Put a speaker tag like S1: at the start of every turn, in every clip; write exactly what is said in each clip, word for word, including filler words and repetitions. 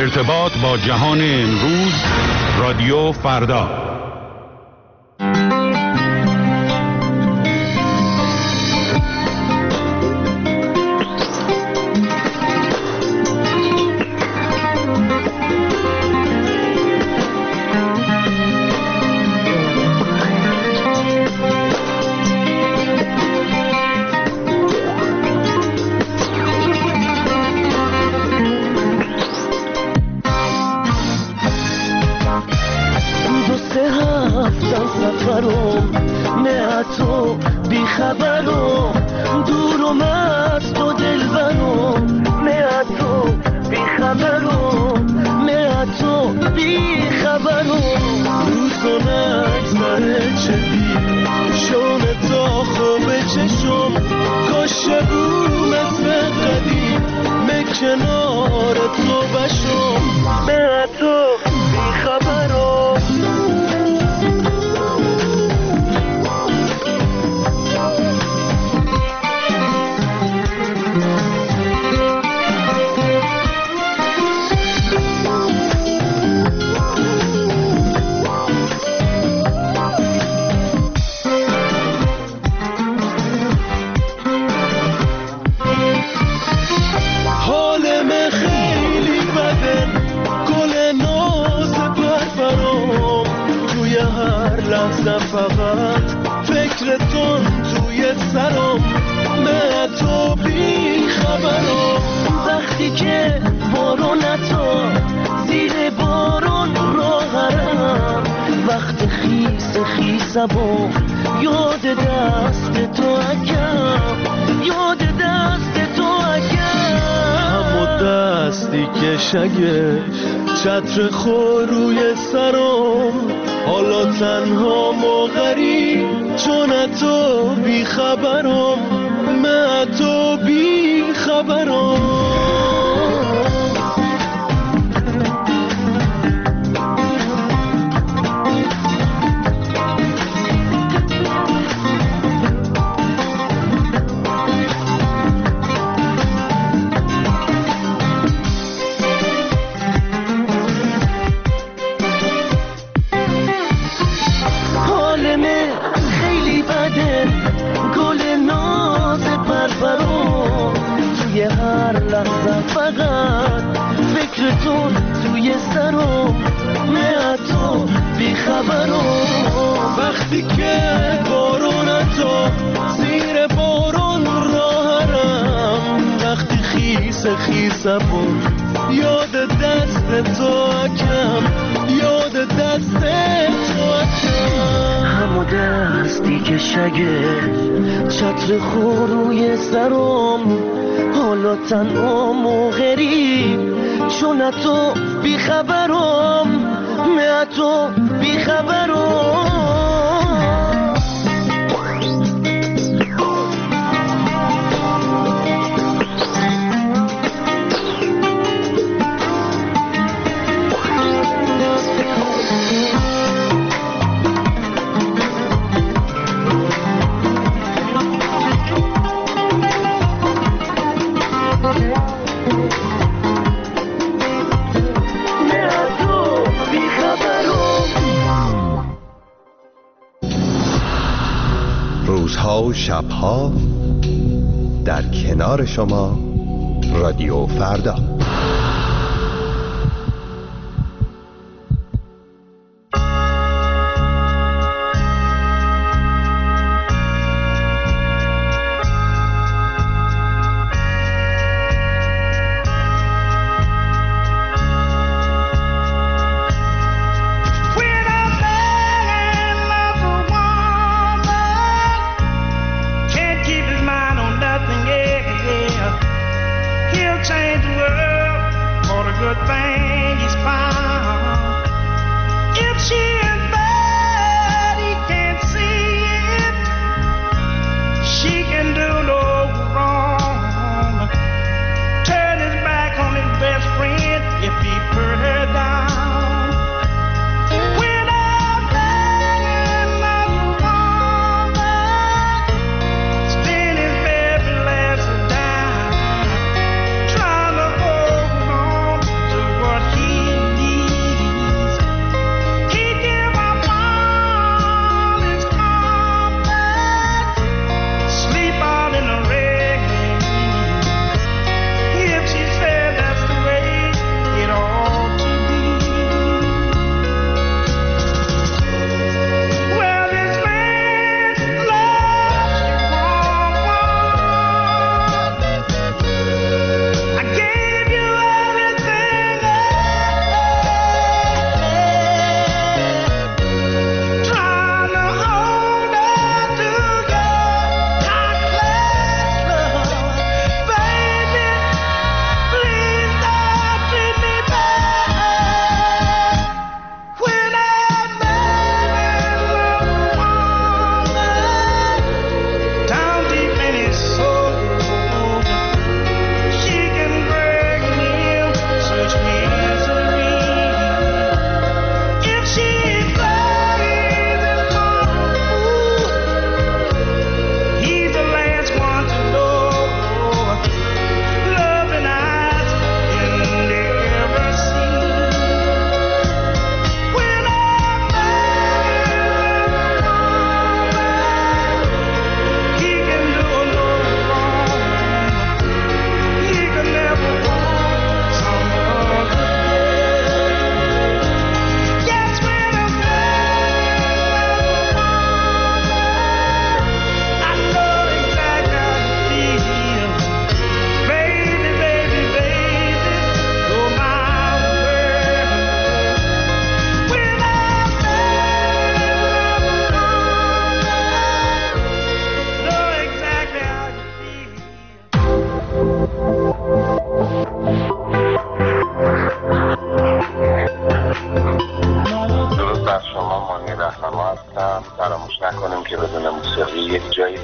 S1: ارتباط با جهان امروز، رادیو فردا.
S2: چتر خور روی سرم، حالا تنها و غریب، چون تو بی خبرم، من تو بی خبرم. وقتی که بارون تو زیر بارون راهرم، وقتی خیس خیسم یاد دست تو اکم، یاد دست تو اکم. همو دستی که شگه چتر خور روی سرم، حالا تنهام و غریب، چون تو بی خبرم، من تو بی خبرم.
S3: روزها و شبها در کنار شما، رادیو فردا.
S4: What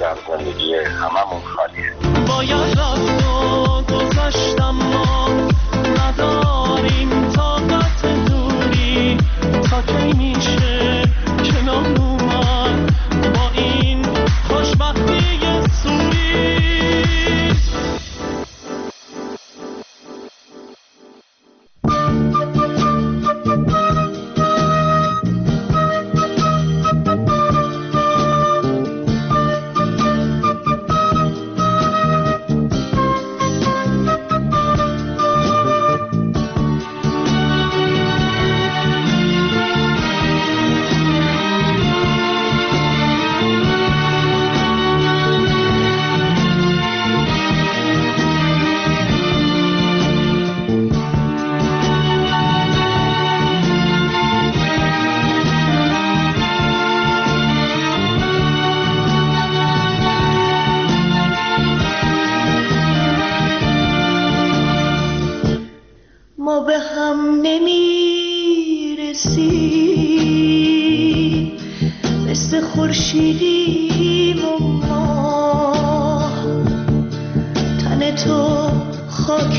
S4: در زندگی هممون خالیه.
S2: باید رفت و گذشتم ما نداریم طاقت دوری تا کی میشه کنار اومد با این خوشبختی سوری.
S5: ما به هم نمیرسیم مثل خورشیدیم و ماه، تن تو خاک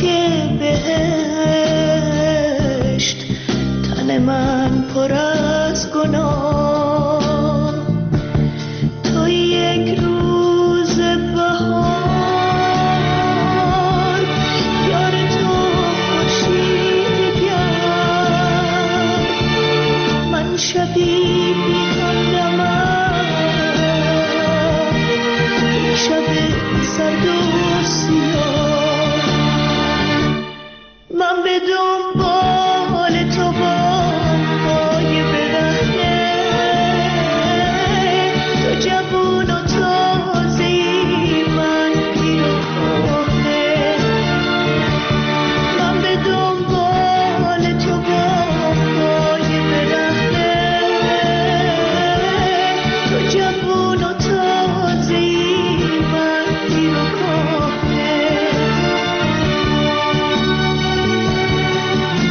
S5: بهشت، تن من پر از گناه. تو یک روز بهار یار تو خورشید گرم، من شبی بی همدمم، یک شب سرد و سیاه. من به دنبال تو با پای برهنه، تو جوون و تازه‌ای من پیر و کهنه. من به دنبال تو با پای برهنه، تو جوون و تازه‌ای من پیر و کهنه.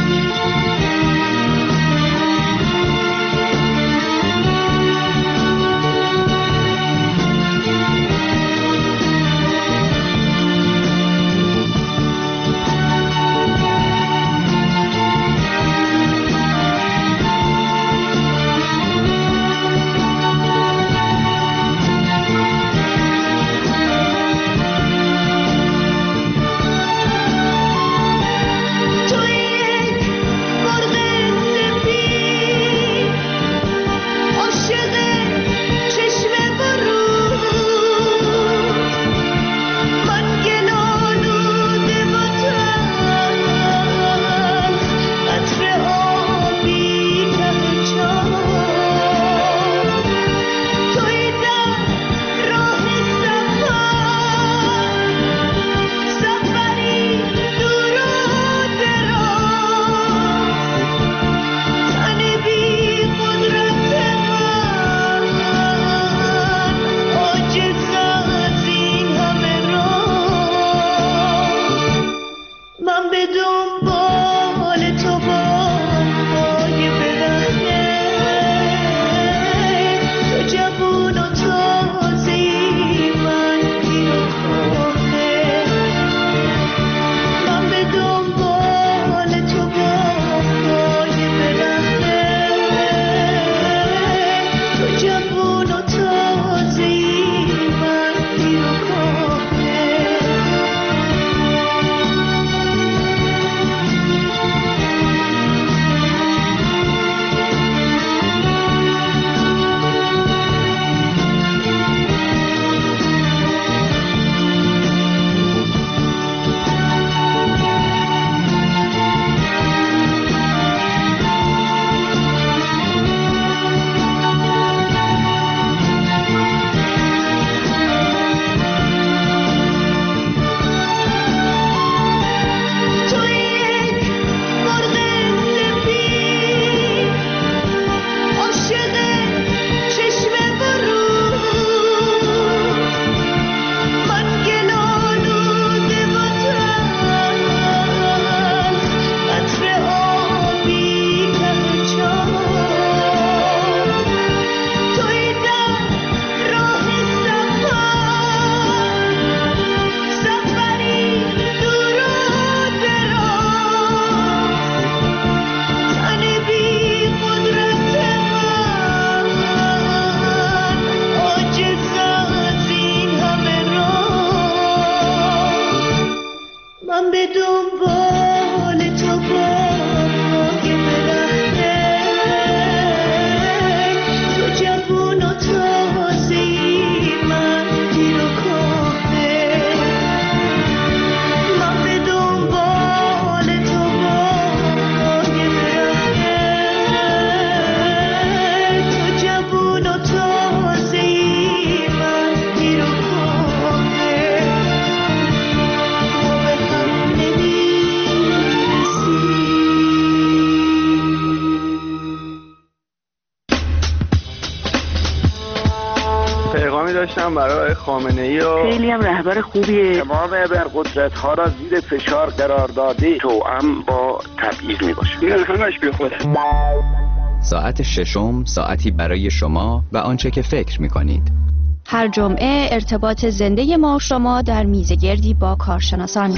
S6: داشتم برای خامنه‌ای و
S7: خیلی هم رهبر خوبیه.
S4: امام ابرقدرت ها را زیر فشار قرار داده توأم با تبعیض میباشه.
S6: این همش بی خوده.
S8: ساعت ششم ساعتی برای شما و آنچه که فکر می‌کنید.
S9: هر جمعه ارتباط زنده ما و شما در میزگردی با کارشناسان.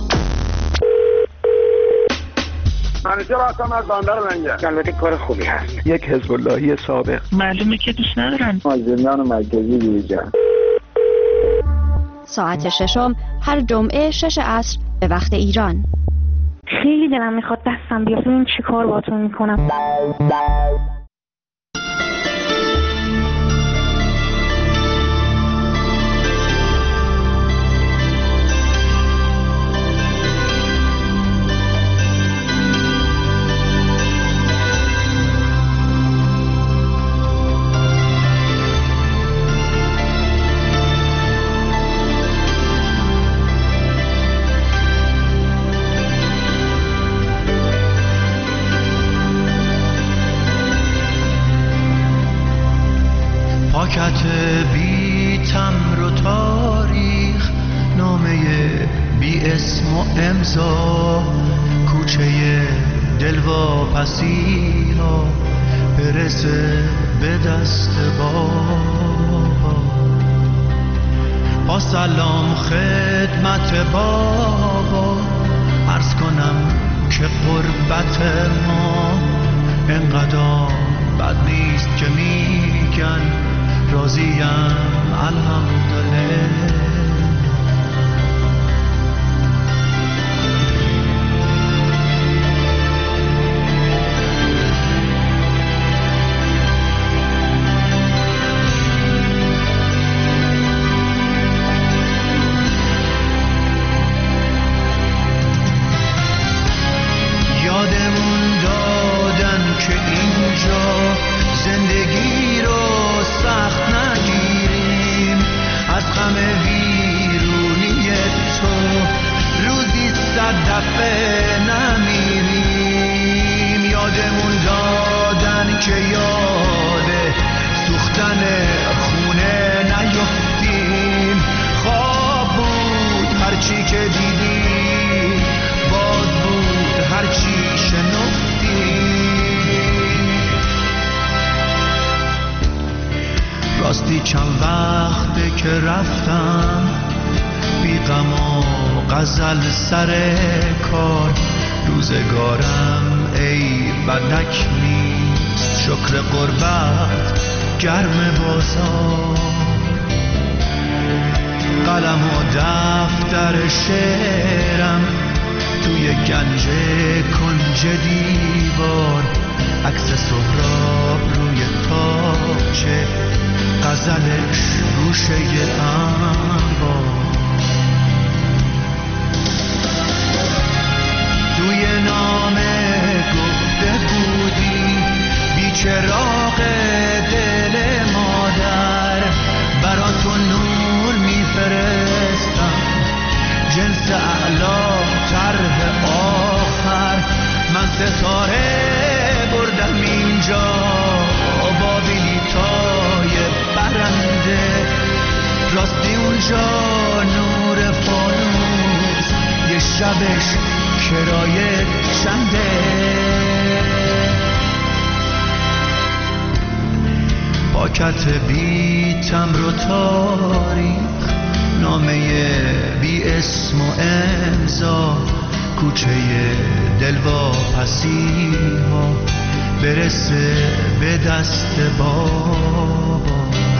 S4: منیجر هستم از بندر منجر. البته کار خوبی هست.
S6: یک حزب اللهی سابق.
S7: معلومه که دوست ندارن.
S4: از زندان مرکزی بیرون.
S9: ساعت ششم هر جمعه شش عصر به وقت ایران.
S7: خیلی دلم میخواد دستم بیاد ببینم چی کار باهاتون میکنم.
S2: پاکت بی تمر و تاریخ، نامه بی اسم و امضا، کوچه دلواپسی ها برسه به دست بابا. با سلام خدمت بابا عرض کنم که قربت ما انقدر بد نیست که میگن راضیم الحمدلله. یادمون دادن که اینجا زندگی رو سخت نگیریم، از غم ویرونی تو روزی صد دفعه نمیریم. یادمون دادن که یاد سوختن خونه نیفتیم، خواب بود هرچی که دیدیم، باز بود هرچی شنفتیم. راستی چند وقته که رفتم بی غم و غزل سر کار، روزگارم ای بدک نیست، شکر قربت گرم بازار. قلم و دفتر شعرم توی گنج کنج دیوار، عکس سهراب روی تاقچه، غزلش گوشه انبار. توی نامه گفته بودی بی چراغ دل مادر، براتون نور میفرستم جنس اعلا طرح آخر. من ستاره بردم اینجا با بلیطای برنده، راستی اونجا نور فانوس یه شبش کرایه چنده. پاکت بی تمر و تاریخ، نامه بی اسم و امضا، کوچه دلواپسی ها برسه به دست بابا.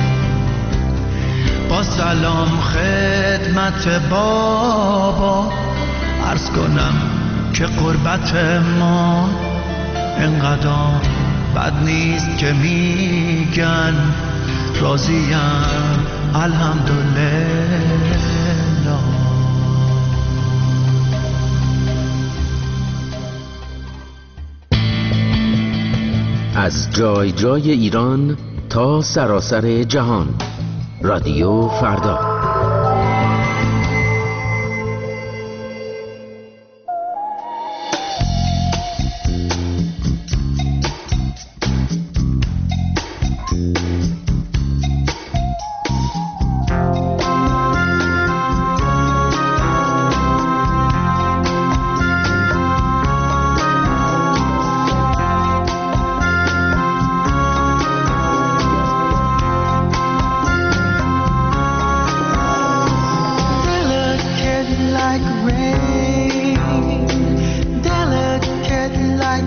S2: با سلام خدمت بابا عرض کنم که قربت ما انقدر بد نیست که میگن راضیم الحمدلله.
S10: از جای جای ایران تا سراسر جهان، رادیو فردا.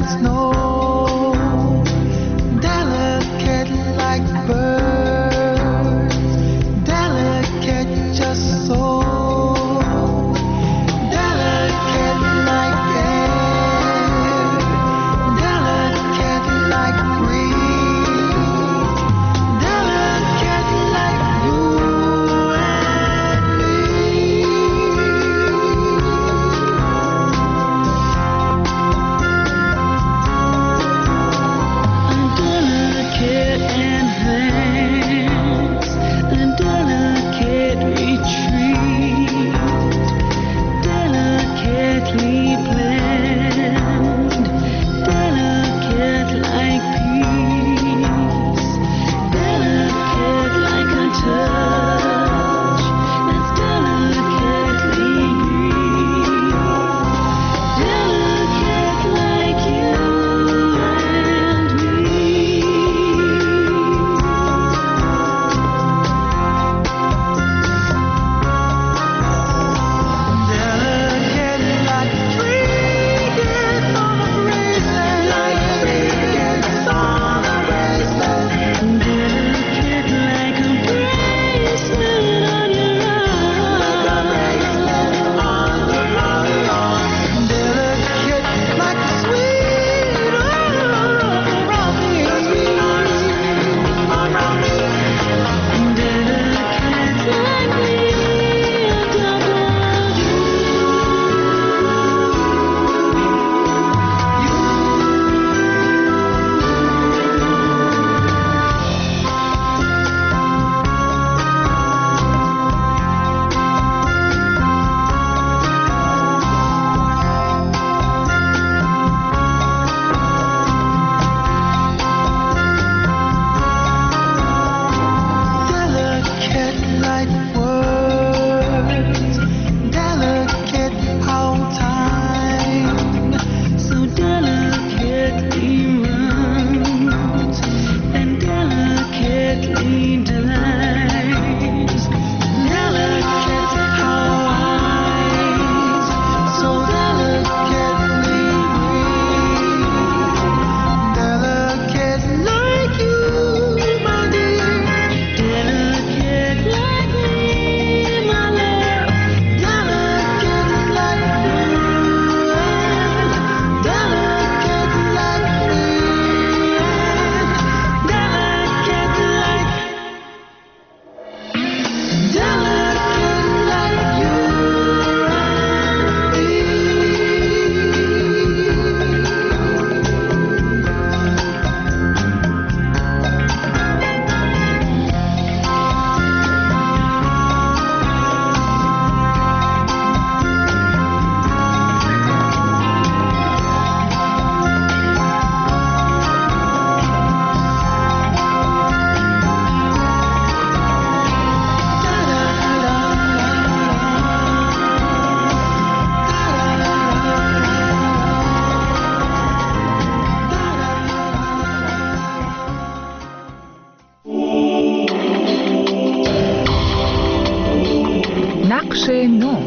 S2: snow, delicate like birds, delicate just so, delicate like air, delicate like breeze, delicate like you and me. Delicate advance and delicate retreat, delicately planned, delicate like peace, delicate like a touch that's delicately green, delicate like you and me. Delicate like trinkets on a bracelet, like trinkets on a bracelet. Delicate like a bracelet on your arm, like a bracelet on your arm. Delicate like a sweet around me, sweet around me. Delicate like me, double you. Delicate like words, delicate how time so delicately runs and delicately dies. Delicate how eyes so delicately breathe. Delicate like you, my dear. Delicate like me, my love. Delicate like you, delicate like me, delicate like, delicate like you
S11: نقش نو.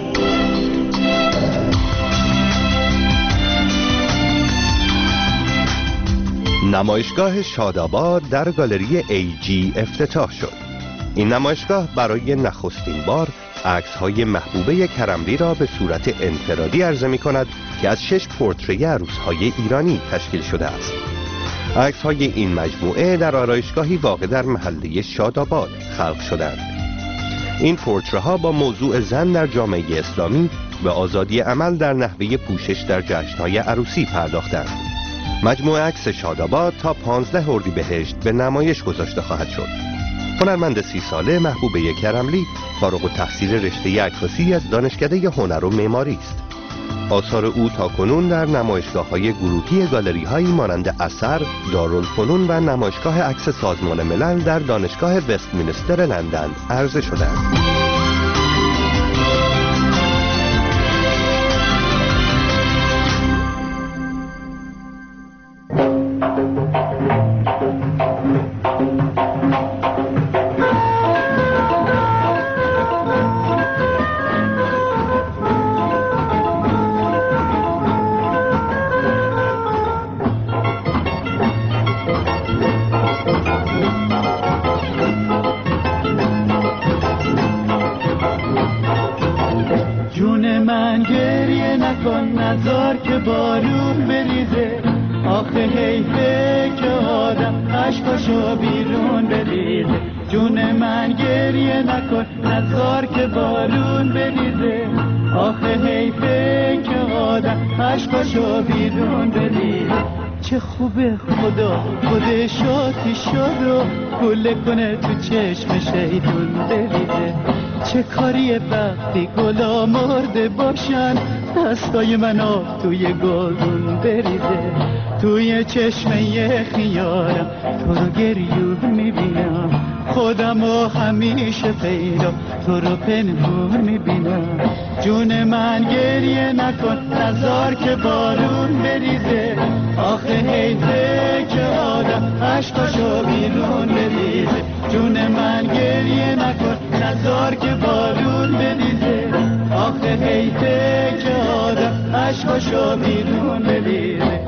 S3: نمایشگاه شاداباد در گالری ای جی افتتاح شد. این نمایشگاه برای نخستین بار عکس‌های محبوبه کرملی را به صورت انفرادی عرضه می‌کند که از شش پورتری عروس‌های ایرانی تشکیل شده است. عکس‌های این مجموعه در آرایشگاهی واقع در محله شاداباد خلق شدند. این پورتره‌ها با موضوع زن در جامعه اسلامی و آزادی عمل در نحوه پوشش در جشن‌های عروسی پرداختند. مجموعه عکس شاداباد تا پانزده اردیبهشت به نمایش گذاشته خواهد شد. هنرمند سی ساله محبوبه کرملی فارغ التحصیل رشته عکاسی از دانشکده هنر و معماری است. آثار او تاکنون در نمایشگاه‌های گروهی گالری‌هایی مانند اثر، دارالفنون و نمایشگاه عکس سازمان ملل در دانشگاه وستمینستر لندن عرضه شده‌اند.
S5: بریزه. آخه حیفه که آدم عشقاشو بیرون بریزه. جون من گریه نکن نذار که بارون بریزه. آخه حیفه که آدم عشقاشو بیرون بریزه. چه خوبه خدا خودش آتیش شد و گله کنه تو چشم شیطون بریزه. چه کاریه وقتی گلا مرده باشن دستای من آب توی گلدون بریزه. توی چشمه خیارم تو رو گریون میبینم، خودم رو همیشه پیدا تو رو پنهون میبینم. جون من گریه نکن نذار که بارون بریزه. آخه حیفه که آدم عشقاشو بیرون بریزه. جون من گریه نکن نذار که بارون بریزه. آخه حیفه که آدم عشقاشو بیرون بریزه.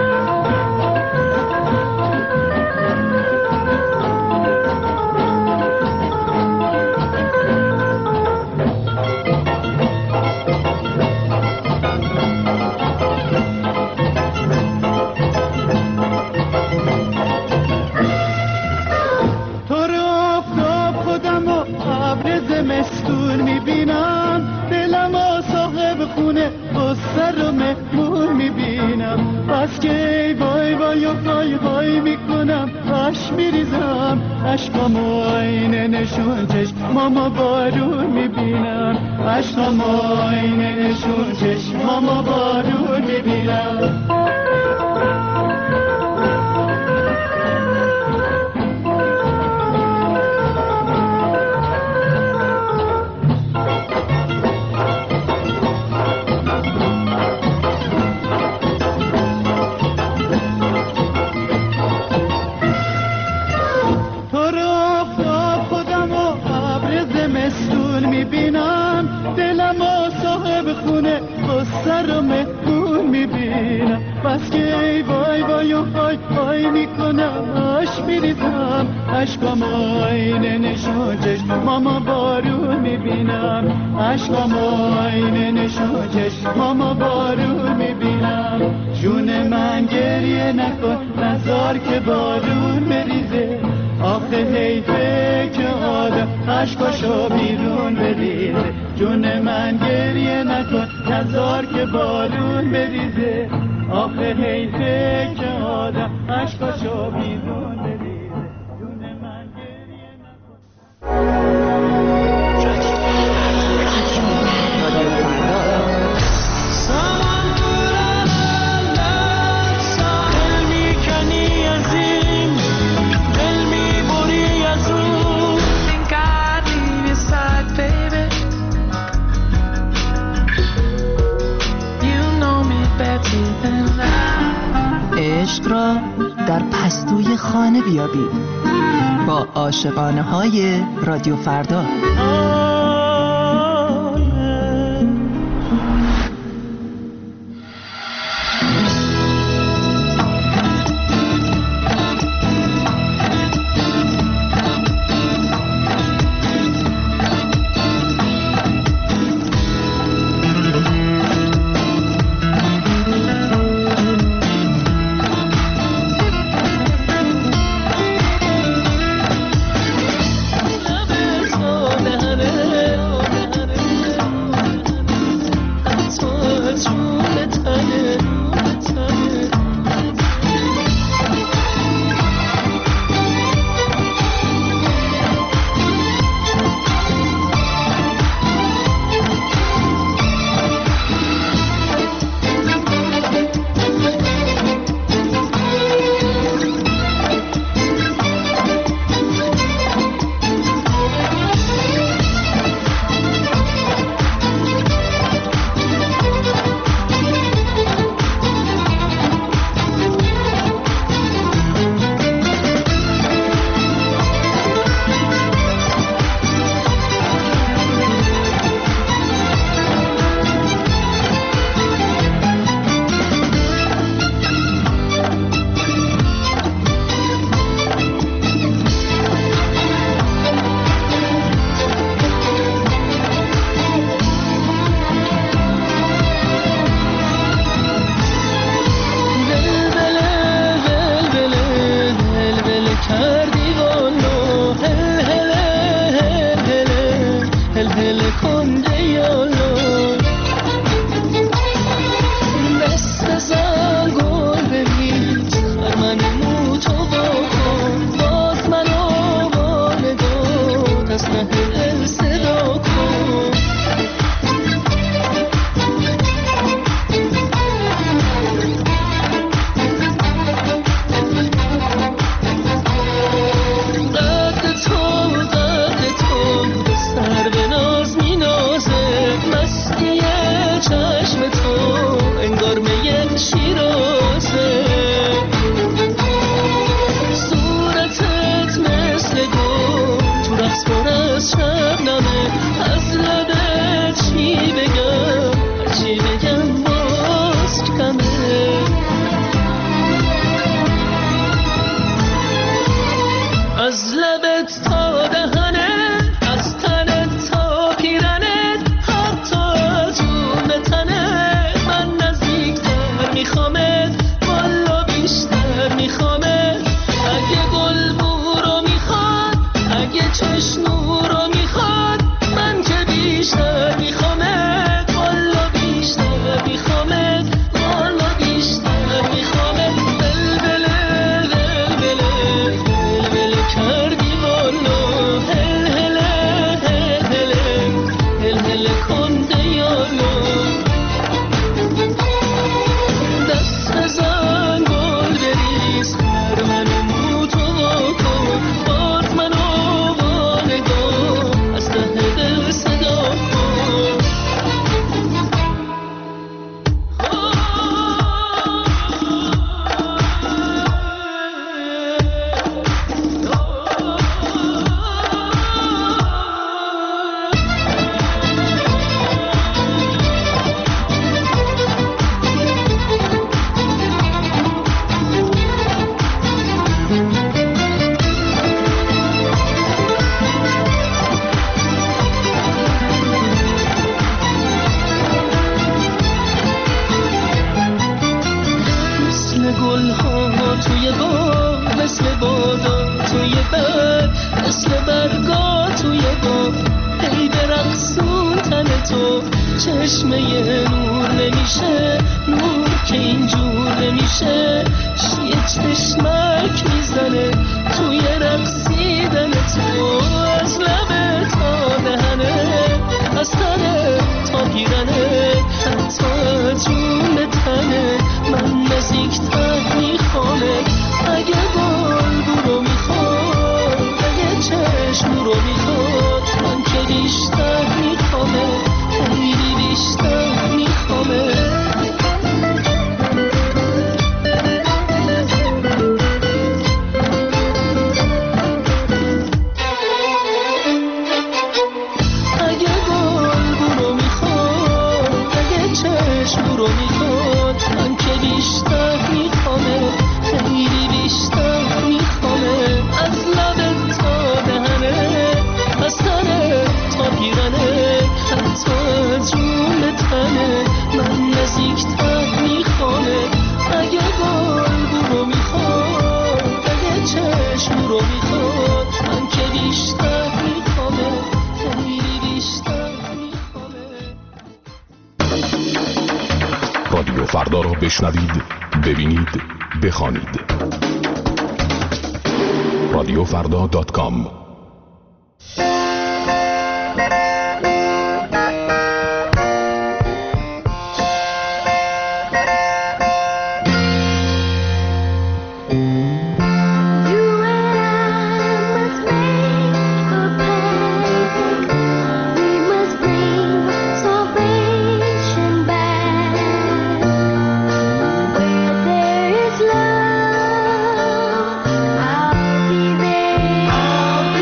S5: زمستون میبینم دلم و صاحب خونه بسر و مهمون میبینم. بس که ای وای وای و وای وای میکنم باش میریزم. عشقام و آینه نشون چشمام و بارون میبینم. عشقام و آینه نشون چشمام و بارون میبینم. میبینم دلم و صاحب خونه بسر و مهمون میبینم. بس که ای وای وای و وای وای میکنم آش میریزم. عشقام آینه نشون چشمام بارون میبینم. عشقام آینه نشون چشمام بارون میبینم. جون من گریه نکن نذار که بارون بریزه. آخه حیفه که آدم عشقاشو بیرون بریزه. جون من گریه نکن نذار که بارون بریزه. آخه حیفه که آدم عشقاشو بیرون بریزه. جون من گریه نکن.
S11: عشق را در پستوی خانه بیابید با عاشقانه های رادیو فردا.
S5: لب ساده کردی والو هل هل هل هل هل هل کنده یالو دست بزن گل بریز خرمن موتو بکن باز منو والدو از ته دل صدا کن از لبت تا دهنت از تنت تا پیرنت حتی از جون تنت من نزدیکتر میخوامت والا بیشتر میخوامت اگه گل بورو میخواد اگه چشنو رو میخواد من که بیشتر میخوامت والا بیشتر میخوامت والا بیشتر میخوامت بلبله بلبله بلبله کردی والو هل هل هل هل هل هل کنده یالو دست بزن گل بریز خرمن موتو بکن باز منو والگاه از ته دل صدا کن مثل گل ها توی باغ مثل بادا توی برگ مثل برگا توی باغ ای برقصون تن تو چشمه نور نمیشه نور که اینجور نمیشه یه چشمک میزنه توی رقصیدن تو از لبه تا دهنه از تنه تا پیرنه حتی از جون تنه من نزدیکتر میخوامه اگه گل بورو میخواد اگه چشم رو میخواد من که بیشتر میخوامه خیلی بیشتر میخوامه اگه گل بورو میخواد اگه چشم رو میخواد من که بیشتر میخوامه خیلی بیشتر میخوامه از لبت تا دهنه از تنه تا پیرنه حتی از جون تنه من نزدیکتر میخوامه اگه گل بورو میخواد اگه چشم رو میخواد من که بیشتر میخوامه خیلی بیشتر میخوامه
S1: رادیو فردا را بشنوید، ببینید، بخوانید. رادیو فردا دات کام
S2: I'll be there.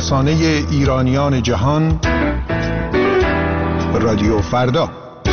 S12: رسانه ایرانیان جهان رادیو فردا.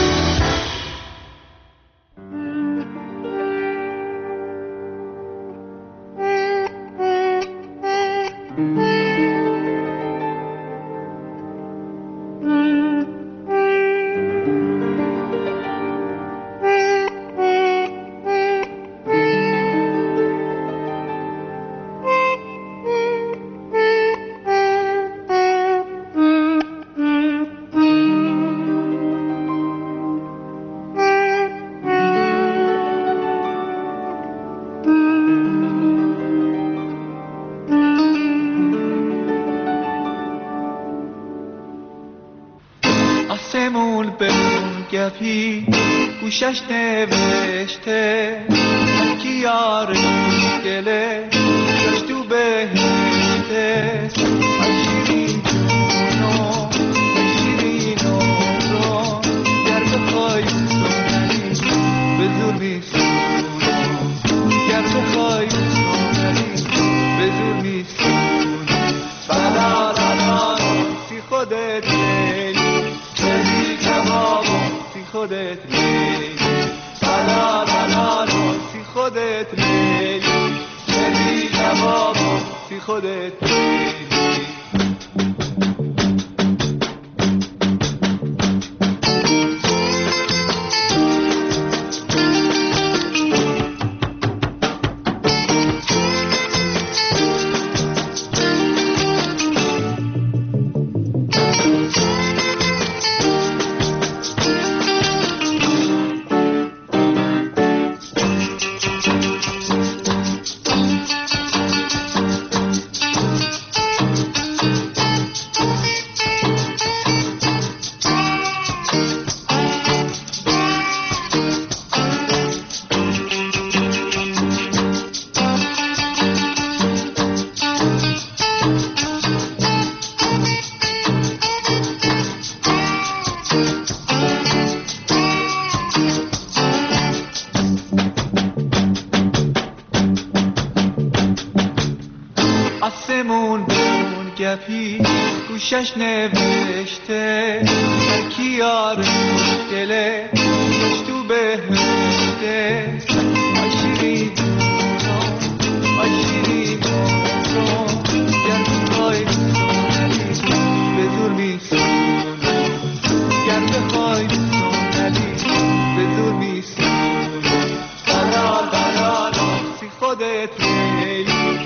S5: آسمون به اون گپی گوشش نوشته کی یار دله جاش تو بهشته شیرین جونو شیرین رو گر بخوای سونری به زور میسونو گر بخوای سونری به زور میسونو بلا لا سی خودت خودت لیلی بلا بلا سی خودت لیلی لیلی جواب سی خودت لیلی. آسمون به اون گپی گوشش نوشته کی یار دله جاش تو بهشته آشیری رو آشیری رو گر بخوای سونری به زور میسونو گر بخوای سونری به زور میسونو بلال بلال سی خودت لیلی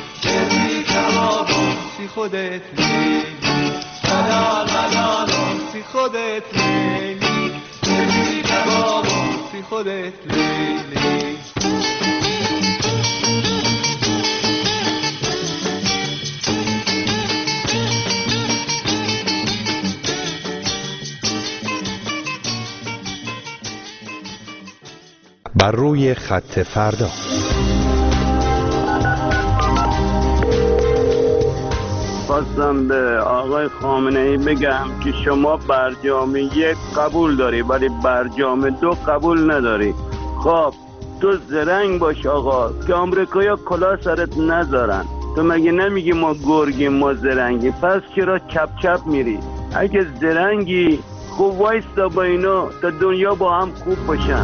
S5: سی خودت لیلی بلال بلال سی خودت لیلی لیلی کباب سی خودت لیلی.
S3: بر روی خط فردا.
S4: خواستم به آقای خامنه‌ای بگم که شما برجام یک قبول داری ولی برجام دو قبول نداری. خب تو زرنگ باش آقا که آمریکایا کلا سرت نذارن. تو مگه نمیگی ما گرگیم ما زرنگی؟ پس چرا چپ چپ میری؟ اگه زرنگی خوب وایستا با اینا تا دنیا با هم خوب باشن.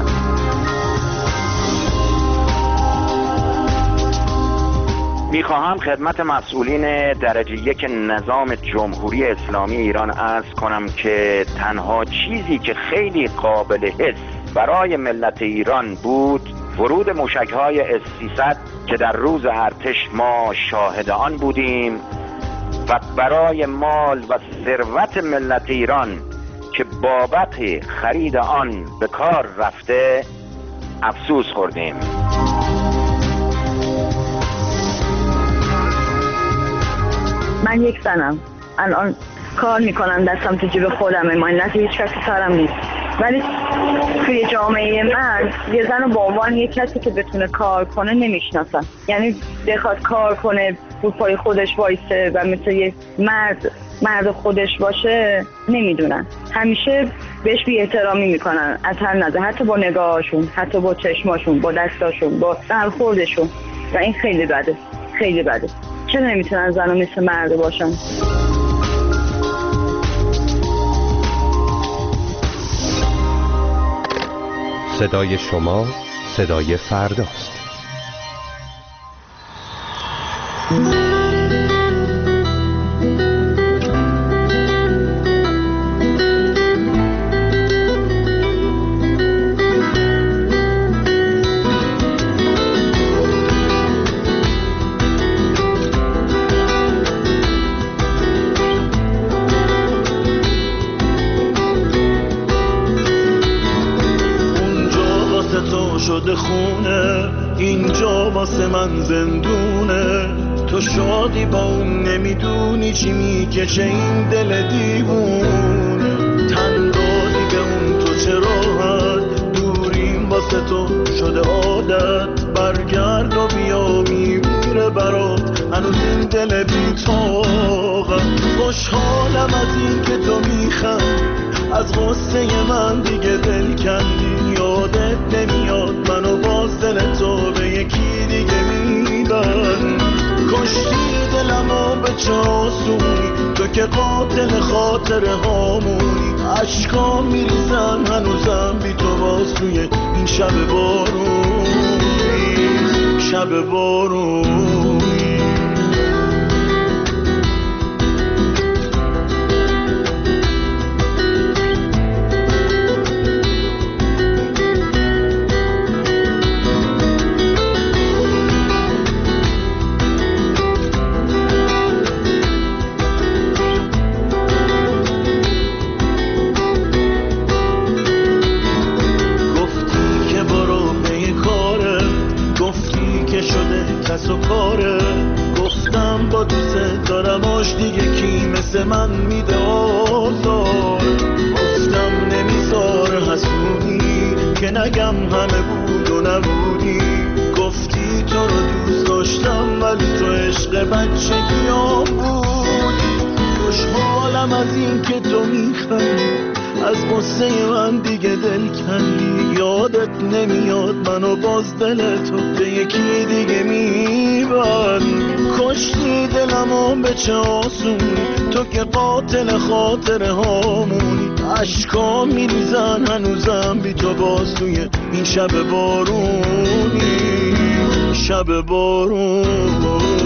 S4: میخواهم خدمت مسئولین درجه یک نظام جمهوری اسلامی ایران عرض کنم که تنها چیزی که خیلی قابل حس برای ملت ایران بود ورود موشک‌های اس سیصد که در روز ارتش ما شاهد آن بودیم و برای مال و ثروت ملت ایران که بابت خرید آن به کار رفته افسوس خوردیم.
S13: من یک زنم الان کار میکنم، دستم تو جیب خودمه، ماینت هیچ کسی کارم نیست، ولی توی جامعه من یه زن رو با عنوان یک کسی که بتونه کار کنه نمیشناسن. یعنی بخواد کار کنه، بود پای خودش وایسه و مثل یه مرد مرد خودش باشه نمیدونن. همیشه بهش بی احترامی میکنن از هر نظر، حتی با نگاهاشون، حتی با چشماشون، با دستاشون، با برخوردشون، و این خیلی بده، خیلی بده. چرا نمیتونن زن و مثل مرد باشن؟
S3: صدای شما صدای فرداست.
S14: خونه اینجا واسه من زندونه، تو شادی با اون نمیدونی چی میکشه این دل دیوونه، تن دادی به اون تو چه راحت، دوریم واسه تو شده عادت، برگرد و بیا میمیره برات هنوز این دل بی‌طاقت، خوشحالم از این که تو میخندی، از غصه من دیگه دل کندی، یادت نمیاد منو باز دل تو به یکی دیگه میبری، کشتی دلمو به چه آسونی، تو که قاتل خاطر هامونی، عشقا میریزن هنوزم بی تو باز توی این شب بارونی، شب بارونی. من میده آزار، گفتم نمیذار حسودی که نگم همه بود و نبودی، گفتی تو رو دوست داشتم ولی تو عشق بچگیام بودی، خوشحالم از این که تو میخندی، از قصه من دیگه دل کندی، یادت نمیاد منو باز دل تو به یکی دیگه میبری، کشتی دلمو به چه آسونی، تو که قاتل خاطر هامونی، عشقا میریزن هنوزم بی تو باز توی این شب بارونی، شب بارونی.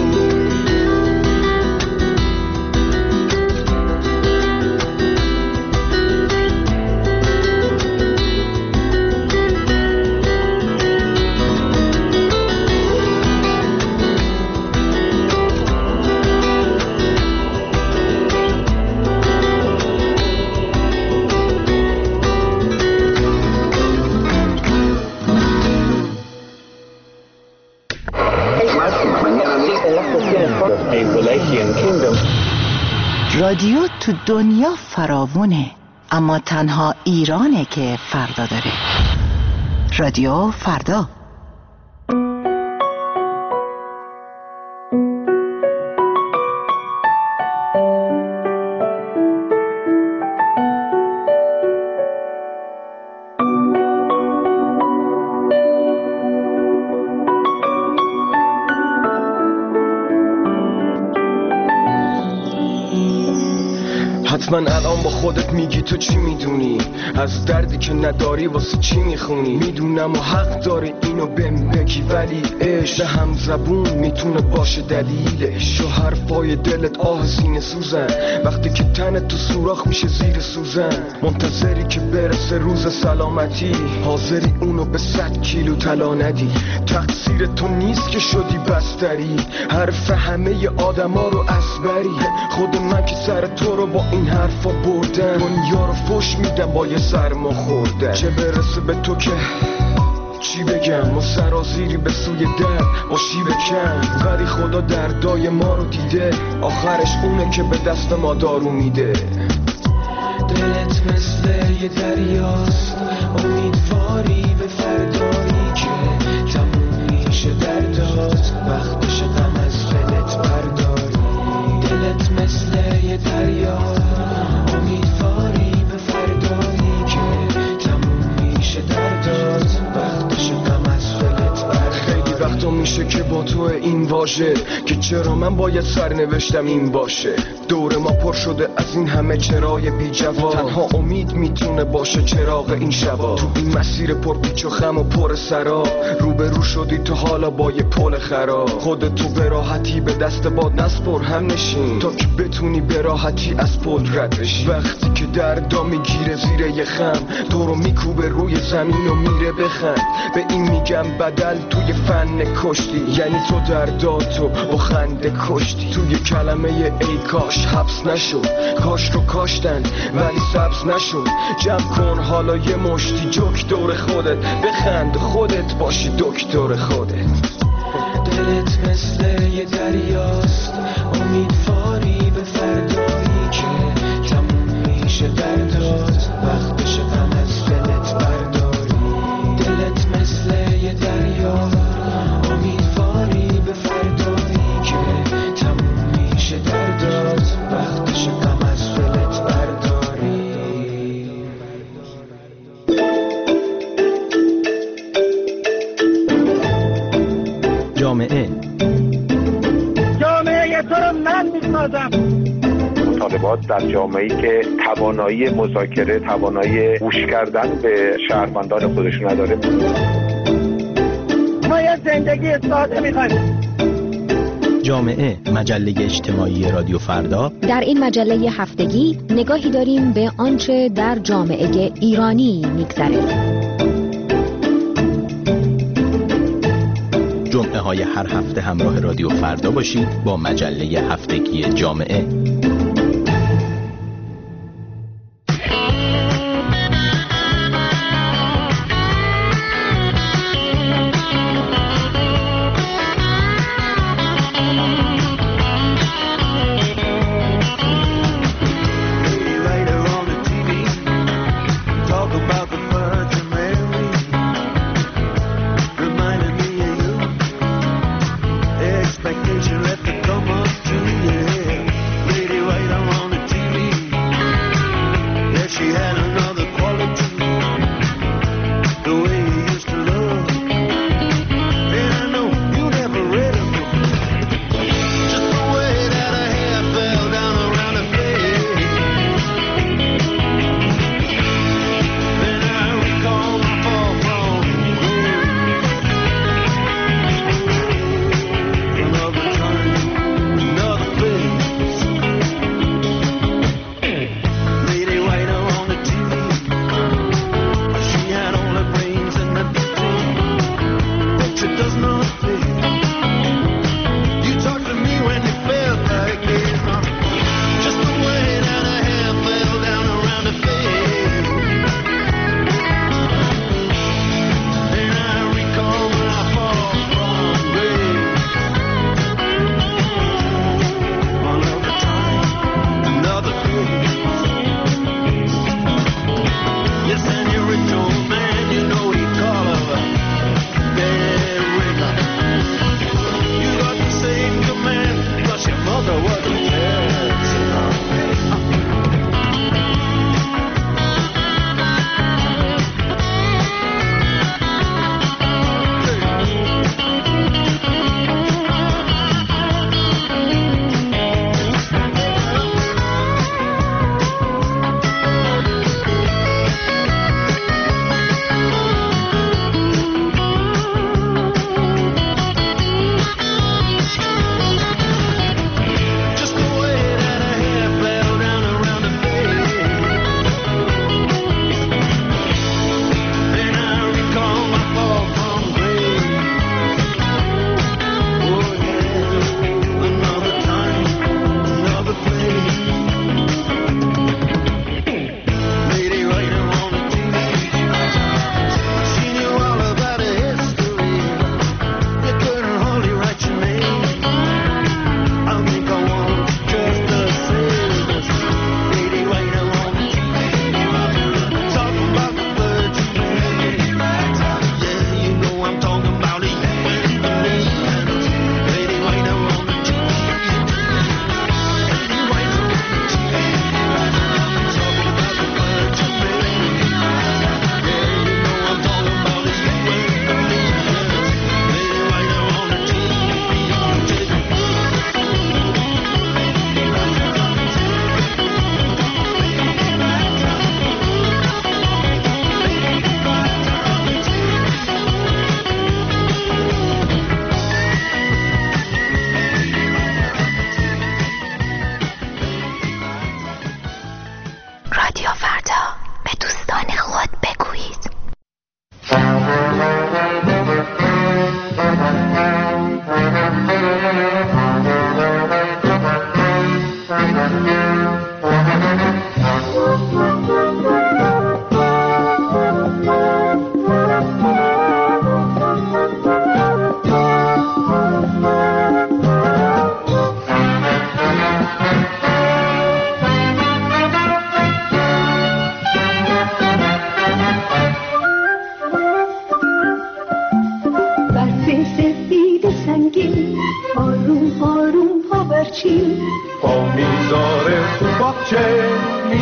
S11: رادیو تو دنیا فراوونه، اما تنها ایرانه که فردا داره. رادیو فردا.
S15: من الان با خودت میگی تو چی میدونی، از دردی که نداری واسه چی میخونی، میدونم و حق داری اینو بهم بگی، ولی عشق هم زبون میتونه باشه دلیلش، و حرفای دلت آه سینه سوزن، وقتی که تنت تو سوراخ میشه زیر سوزن، منتظری که برسه روز سلامتی، حاضری اونو به صد کیلو طلا ندی، تقصیر تو نیست که شدی بستری، حرف همه آدما رو اسبری، خود من که سر تو رو با این حرفا بردن، دنیا رو فش میدم با یه سرما خوردن، چه برسه به تو که چی بگم، ما سرازیری به سوی در با شیب کم، ولی خدا دردای ما رو دیده، آخرش اونه که به دست ما دارو میده، دلت مثل یه دریاست، امیدواری به فردایی که تموم میشه دردات، وقتش غم از دلت برداری، دلت مثل یه دریاست، امیدواری به فردایی که تموم میشه دردات، وقتش غم از دلت برداری، خیلی وقتا میشه که با تو این واژه که چرا من باید سرنوشتم این باشه. دور ما پر شده از این همه چرای بی جواب، تنها امید میتونه باشه چراغ این شبا. تو این مسیر پر پیچ و خم و پر سراب روبرو شدی تو حالا با یه پل خراب. خودتو به راحتی به دست باد نسپر، هم نشین تا که بتونی به راحتی از پل رد بشی. وقتی که دردا میگیره زیر یه خم تو رو میکوبه روی زمین و میره بخند. به این میگم بدل توی فن کشتی، یعنی تو درداتو با خنده کشتی. توی کلمه ای کاش حبس نشد، کاش رو کاشتن ولی سبز نشد. جمع کن حالا یه مشتی دکتر خودت، بخند خودت باشی دکتر خودت.
S16: دلت مثل یه دریاست، امیدواری به فردایی که تموم میشه دردات، وقتش غم از دلت برداری. دلت مثل یه دریا، امیدواری به فردایی که تموم میشه دردات، وقتش غم از دلت برداری.
S17: جامعه
S18: جامعه تو رو من میسازم.
S4: مطالبات در جامعه‌ای که توانایی مذاکره، توانایی گوش کردن به شهروندان خودشون نداره.
S18: ما یه زندگی ساده میخوایم.
S17: جامعه، مجله اجتماعی رادیو فردا.
S19: در این مجله هفتگی نگاهی داریم به آنچه در جامعه ایرانی میگذره.
S17: جمعه های هر هفته همراه رادیو فردا باشید با مجله هفتگی جامعه.
S16: Expectation let the come up to you. Lady, why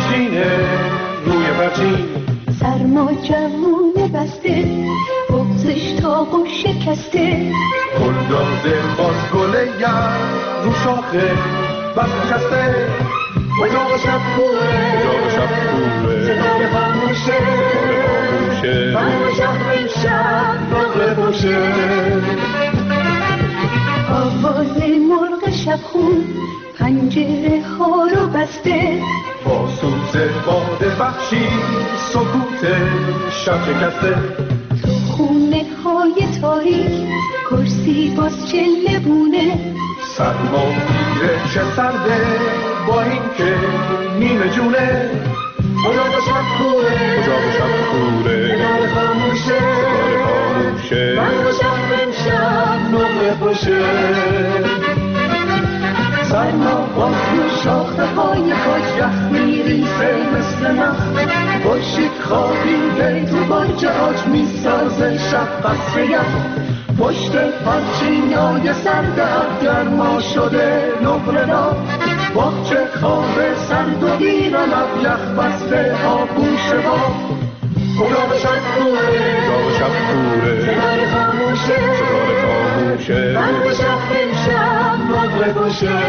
S14: میشینه روی پرچین.
S2: سرما جوونه بسته بغزش تاقو شکسته.
S14: گلداده باز گله گر رو شاخه بس نشسته.
S2: اتاق شب کوره
S14: اتاق شب کوره
S2: صدای خاموشه
S14: خاموشه
S2: برق شهر امشب نقل پوشه. آواز مرغ شبخون پنجره ها رو بسته.
S14: با سوز باد وحشی سکوت شب شکسته.
S2: تو خونه های تاریک کرسی باز چله بونه.
S14: سرما میره چه سرده با این که نیمه جونه.
S2: اتاق شب کوره
S14: اتاق شب کوره
S2: صدای خاموشه
S14: خاموشه
S2: برق شهر امشب نقل پوشه. سرما باز رو شاخه های کاج یخ میریزه مثل نخ. خورشید خوابیده تو باج آج میسازه شب قصر یخ. پشت پرچینای سرد گرما شده نقره دار. باغچه خواب سرد و ویران اب یخ بسته آغوش با. اتاق شب کوره
S14: اتاق شب کوره
S2: صدای خاموشه
S14: صدای خاموشه
S2: برق شهر امشب نقل پوشه.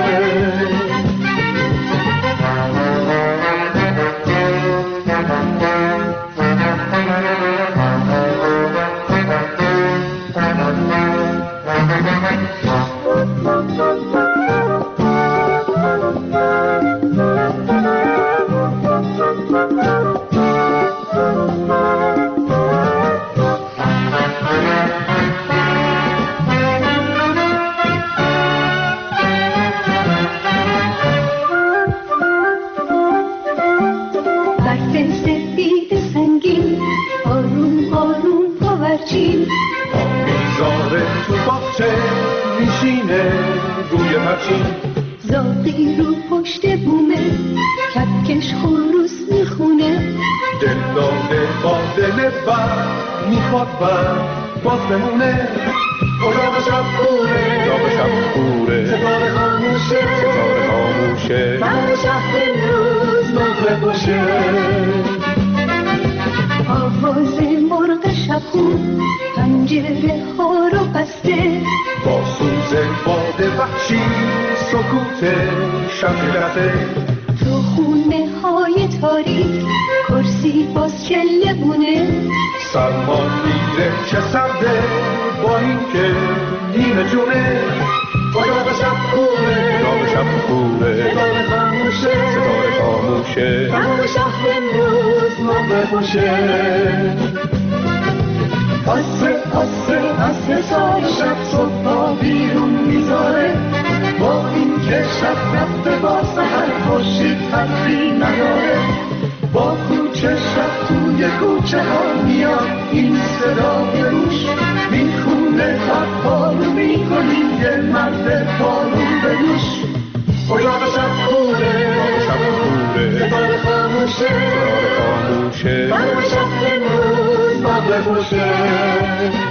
S2: زاغی رو پشت بومه کپکش خروس میخونه.
S14: دل داده با دل بر میخواد بر باز بمونه.
S2: اتاق شب کوره
S14: اتاق شب کوره
S2: ستاره خاموشه
S14: ستاره خاموشه
S2: برق شهر امروز نقل پوشه. آواز مرغ شبخون پنجره ها رو بسته.
S14: با سوز باد وحشی سکوت شب شکسته.
S2: تو خونه های تاریک کرسی باز چله بونه.
S14: سرما میره چه سرده با این که نیمه جونه.
S2: اتاق شب کوره
S14: اتاق شب کوره
S2: ستاره خاموشه
S14: ستاره خاموشه
S2: برق شهر امروز نقل پوشه. عصر عصر عصر سال شب صبح ها بیرون میذاره. با این که شب رفته با سحر خورشید حرفی نداره. با کوچه شب توی کوچه ها میاد این صدا به روش. میخونه حق پارو میکنیم یه مرد پارو به دوش. اتاق شب کوره ستاره خاموشه
S14: ستاره خاموشه
S2: برق شهر امروز نقل پوشه.